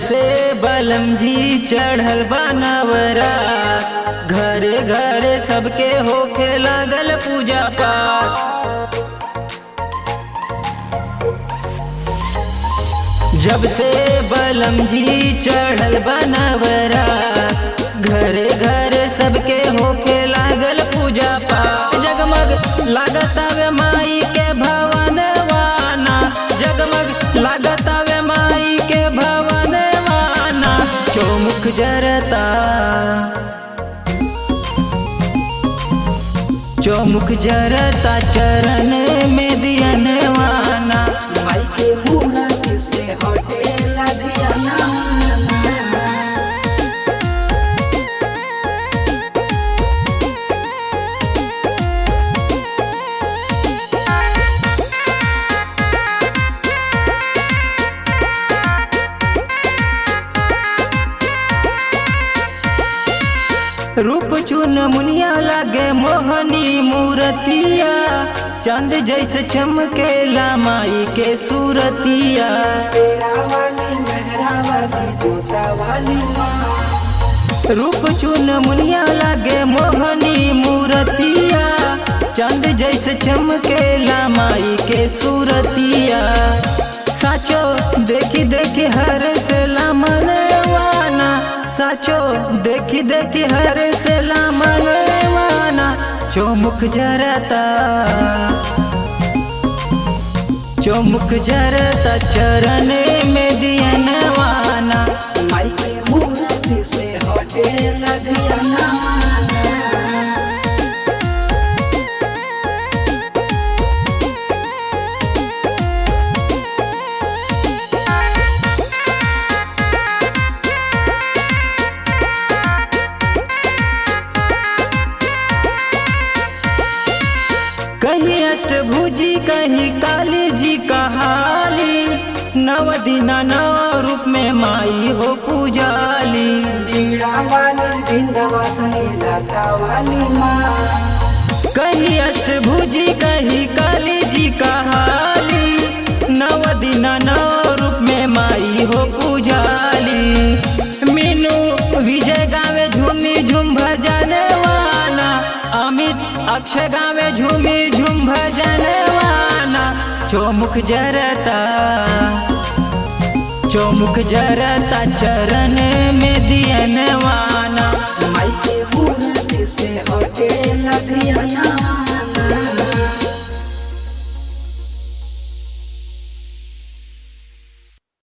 से बलम जी चढ़ल बनवरा, घरे घरे सबके होखे लागल पूजा पाठ। जब से बलम जी चढ़ल बनवरा, घरे घरे सबके होखे लागल पूजा पाठ। जगमग लागत आवे माई के भवन वाना, जगमग लागत आवे माई के भवन वाना। चौमुख जरता, चौमुख जरता चरण में दियनवाना, माई के मूरत से हटेला धियाना। रूप चुन मुनिया लागे मोहनी मूरतिया, चांद जैसे चमकेला माई के सूरतिया। शेरा वाली मेहरा वाली जोता वाली माँ, रूप चुन मुनिया लागे मोहनी मूरतिया, चांद जैसे चमकेला माई के सूरतिया। साचो देखी देखी हर से मनवाना, साचो देखी देखी हर से मनवाना। चौमुख जरता, चौमुख जरता चरण में दियनवाना, माई के मूरत से हटेला धियाना। कहीं अष्टभुजी कहीं काली जी कहाली, नव दिना नव रूप में माई हो पूजाली। बीड़ा वाली विंध्यवासिनी लता वाली माँ, कहीं अष्टभुजी कहीं काली जी कहाली, नव दिना नव रूप में माई हो पूजाली। मीनू विजय गावे झूमी झूम भजन वाना, अमित अक्षय गावे झूमी झूम भजन वाना। चौमुख जरता, चौमुख जरता चरण में दियनवाना, माई के मूरत से हटेला धियाना।